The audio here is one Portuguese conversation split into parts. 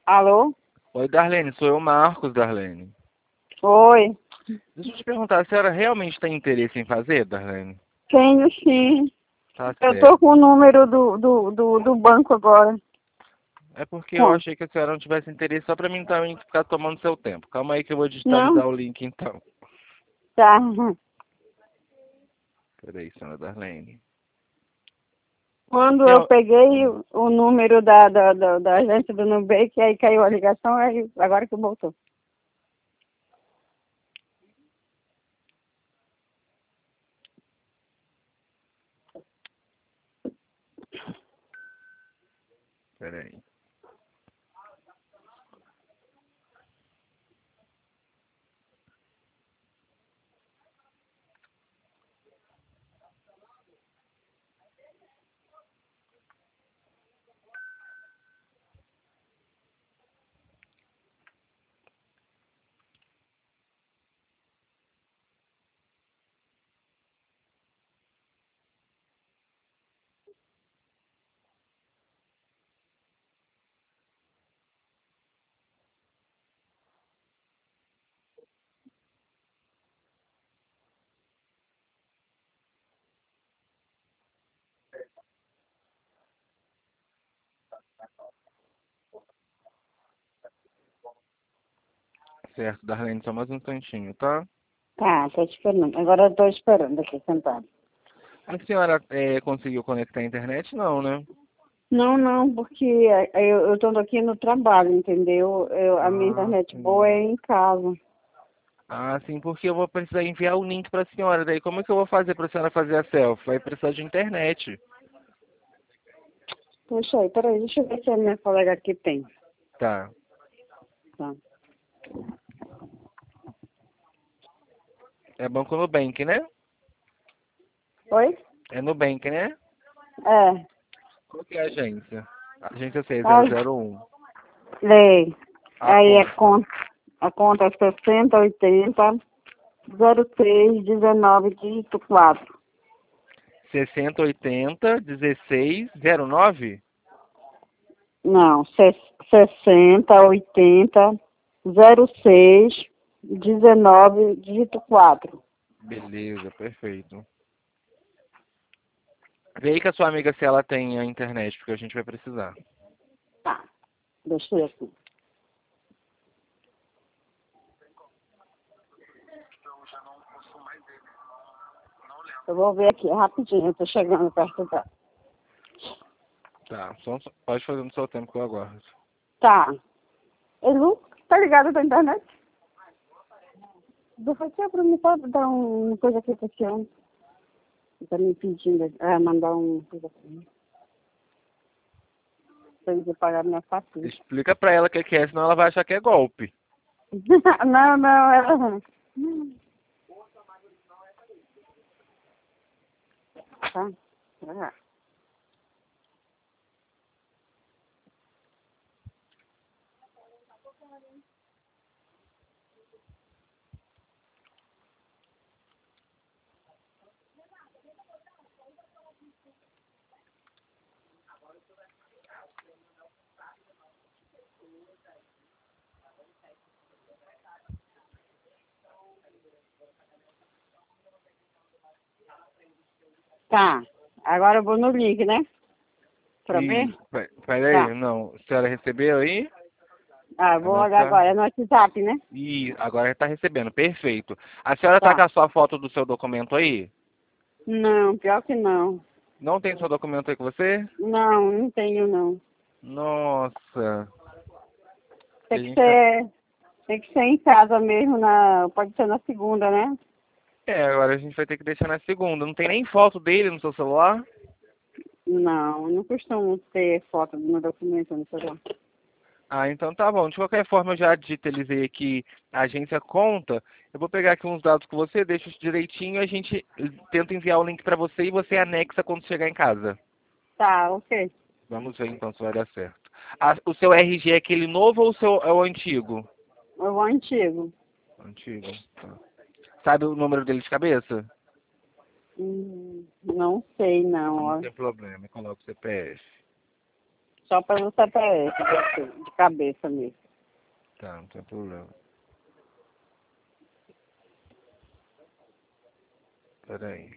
Alô? Oi, Darlene, sou eu, Marcos, Darlene. Oi. Deixa eu te perguntar, a senhora realmente tem interesse em fazer, Darlene? Tenho sim. Tá Eu tô certo. com o número do banco agora. É porque eu Bom, achei que a senhora não tivesse interesse só pra mim também ficar tomando seu tempo. Calma aí que eu vou não? digitalizar o link então. Tá. Peraí, senhora Darlene. Quando Tem eu al- peguei o número da agência do Nubank, aí caiu a ligação, aí agora que voltou. Peraí. Certo, Darlene, só mais um instantinho, tá? Tá, tô esperando. Agora eu tô esperando aqui sentado. A senhora conseguiu conectar a internet? Não, né? Não, não, porque eu tô aqui no trabalho, entendeu? A minha Ah, internet boa sim. é em casa. Ah, sim, porque eu vou precisar enviar o link pra senhora. Daí como é que eu vou fazer pra senhora fazer a selfie? Vai precisar de internet. Puxa aí, peraí, deixa eu ver se a minha colega aqui tem. Tá. Tá. É Banco Nubank, né? Oi? É Nubank, né? É. Qual que é a agência? Agência Ai, 6001. lei. A Aí conta. a conta é 6080 0619 dígito 4. 6080 1609. Não, 6080 0619 dígito 4. Beleza, perfeito. Vê aí com a sua amiga se ela tem a internet, porque a gente vai precisar. Tá, deixa eu aqui. Eu vou ver aqui rapidinho, eu tô chegando perto da. Tá, pode fazer no seu tempo que eu aguardo. Tá. Ele não tá ligado da internet? Depois você pra mim pode dar uma coisa aqui pra esse homem. Tá me pedindo, mandar uma coisa pra mim. Pra ele pagar minha fatura. Explica pra ela o que é, senão ela vai achar que é golpe. Não, não, ela. Tá. É. Tá. Agora eu vou no link, né? Pra ver? Isso. Peraí, Tá. não. A senhora recebeu aí? Ah, eu A vou olhar mensagem? agora. É no WhatsApp, né? Ih, agora está recebendo. Perfeito. A senhora tá com Tá. a sua foto do seu documento aí? Não, pior que não. Não tem seu documento aí com você? Não, não tenho não. Nossa. A Tem que gente tá... ser, tem que ser em casa mesmo, pode ser na segunda, né? Agora a gente vai ter que deixar na segunda. Não tem nem foto dele no seu celular? Não, não costumo ter foto do meu documento no celular. Ah, então tá bom. De qualquer forma, eu já digitalizei aqui a agência conta. Eu vou pegar aqui uns dados com você, deixo isso direitinho e a gente tenta enviar o link para você e você anexa quando chegar em casa. Tá, ok. Vamos ver então se vai dar certo. O seu RG é aquele novo ou é o antigo? Eu vou antigo. Antigo. Tá. Sabe o número dele de cabeça? Não sei Não não, ó. tem problema, coloca o CPF. Só para não CPF, de cabeça mesmo. Tá, não tem problema. Peraí.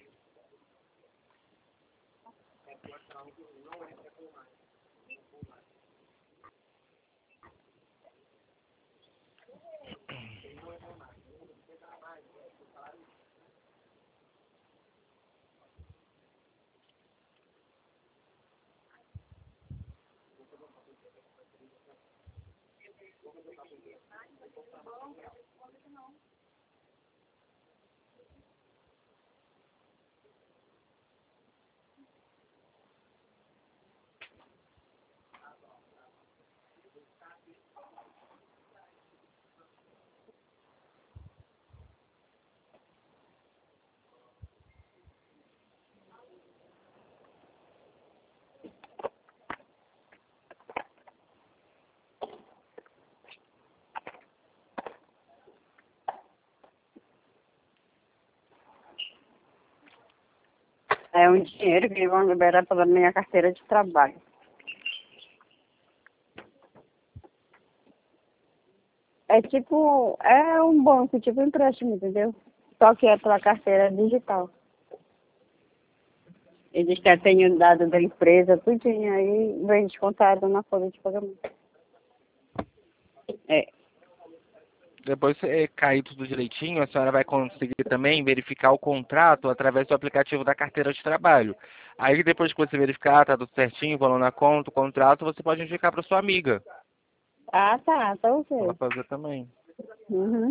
É um dinheiro que eles vão liberar pela minha carteira de trabalho. É tipo, é um banco, tipo empréstimo, entendeu? Só que é pela carteira digital. Eles querem ter o dado da empresa, tudinho, aí vem descontado na folha de pagamento. É. Depois que cair tudo direitinho, a senhora vai conseguir também verificar o contrato através do aplicativo da carteira de trabalho. Aí depois que você verificar, tá tudo certinho, valor na conta, o contrato, você pode indicar para sua amiga. Ah, tá Ela ok. fazer também. Uhum.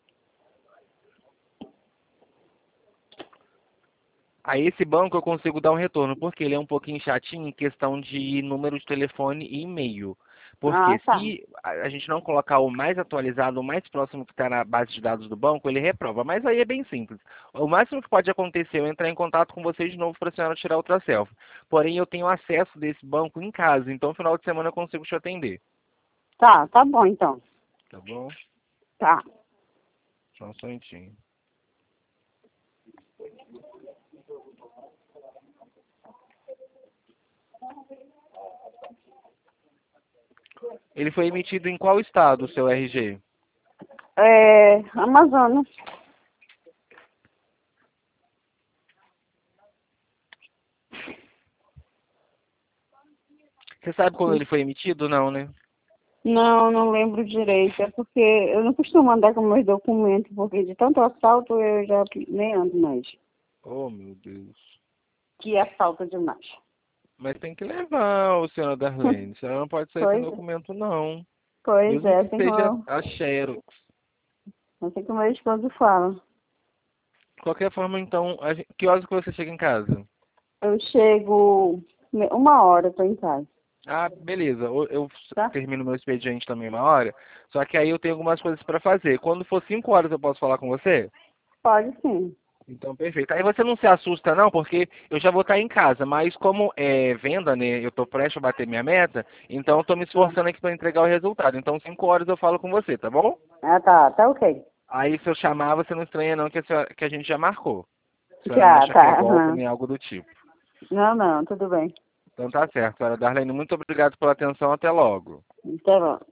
Aí esse banco eu consigo dar um retorno, porque ele é um pouquinho chatinho em questão de número de telefone e e-mail. Ah, Porque tá. se a gente não colocar o mais atualizado, o mais próximo que está na base de dados do banco, ele reprova. Mas aí é bem simples. O máximo que pode acontecer é eu entrar em contato com vocês de novo para a senhora tirar outra selfie. Porém, eu tenho acesso desse banco em casa, então no final de semana eu consigo te atender. Tá bom então. Tá bom? Tá. Só um instantinho. Ele foi emitido em qual estado, o seu RG? É, Amazonas. Você sabe quando ele foi emitido? Não, né? Não, não lembro direito. É porque eu não costumo andar com meus documentos, porque de tanto assalto eu já nem ando mais. Oh, meu Deus. Que assalto demais. Mas tem que levar, o senhor Darlene. A senhora não pode sair sem Pois, documento, não. pois Mesmo é, que assim seja como, a Xerox. assim como meu esposo fala. De qualquer forma, então, que horas que você chega em casa? Eu chego 1 hora, eu tô em casa, Ah, beleza. Eu tá? termino meu expediente também 1 hora. Só que aí eu tenho algumas coisas para fazer. Quando for 5 horas, eu posso falar com você? Pode sim. Então, perfeito. Aí você não se assusta, não, porque eu já vou estar em casa. Mas como é venda, né? Eu estou prestes a bater minha meta. Então, eu estou me Ah, esforçando aqui para entregar o resultado. Então, 5 horas eu falo com você, tá bom? tá ok. Aí se eu chamar, você não estranha não, que a gente já marcou. A senhora não Já, acha que é tá. golpe Aham. nem algo do tipo. Não, não, tudo bem. Então tá certo, senhora Darlene. Muito obrigado pela atenção. Até logo. Tá bom.